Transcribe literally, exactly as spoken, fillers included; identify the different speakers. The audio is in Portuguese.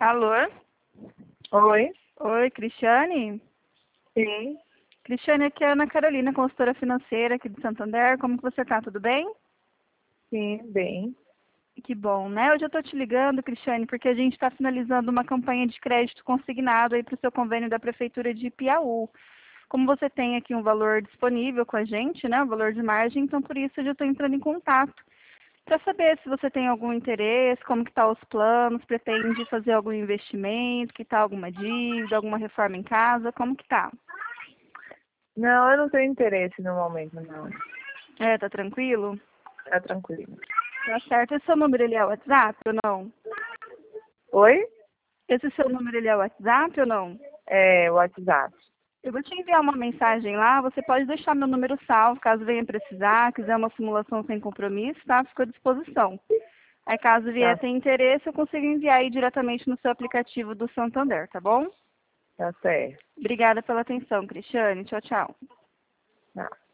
Speaker 1: Alô?
Speaker 2: Oi,
Speaker 1: Oi, Cristiane?
Speaker 2: sim,
Speaker 1: Cristiane, aqui é a Ana Carolina, consultora financeira aqui de Santander. Como que você tá? Tudo bem?
Speaker 2: sim, bem.
Speaker 1: Que bom, né? Hoje eu estou te ligando, Cristiane, porque a gente está finalizando uma campanha de crédito consignado aí para o seu convênio da Prefeitura de Piauí. Como você tem aqui um valor disponível com a gente, né? Um valor de margem, então por isso eu já estou entrando em contato para saber se você tem algum interesse, como que tá os planos, pretende fazer algum investimento, que tá alguma dívida, alguma reforma em casa, como que tá?
Speaker 2: Não, eu não tenho interesse no momento, não.
Speaker 1: É, tá tranquilo?
Speaker 2: Tá tranquilo.
Speaker 1: Tá certo. Esse seu número, ele é o WhatsApp ou não?
Speaker 2: Oi?
Speaker 1: Esse seu número, ele é o WhatsApp ou não?
Speaker 2: É, WhatsApp.
Speaker 1: Eu vou te enviar uma mensagem lá, você pode deixar meu número salvo, caso venha precisar, quiser uma simulação sem compromisso, tá? Fico à disposição. Aí, caso vier
Speaker 2: Tá,
Speaker 1: ter interesse, eu consigo enviar aí diretamente no seu aplicativo do Santander, tá bom?
Speaker 2: tá certo.
Speaker 1: Obrigada pela atenção, Cristiane. Tchau, tchau.
Speaker 2: Tá.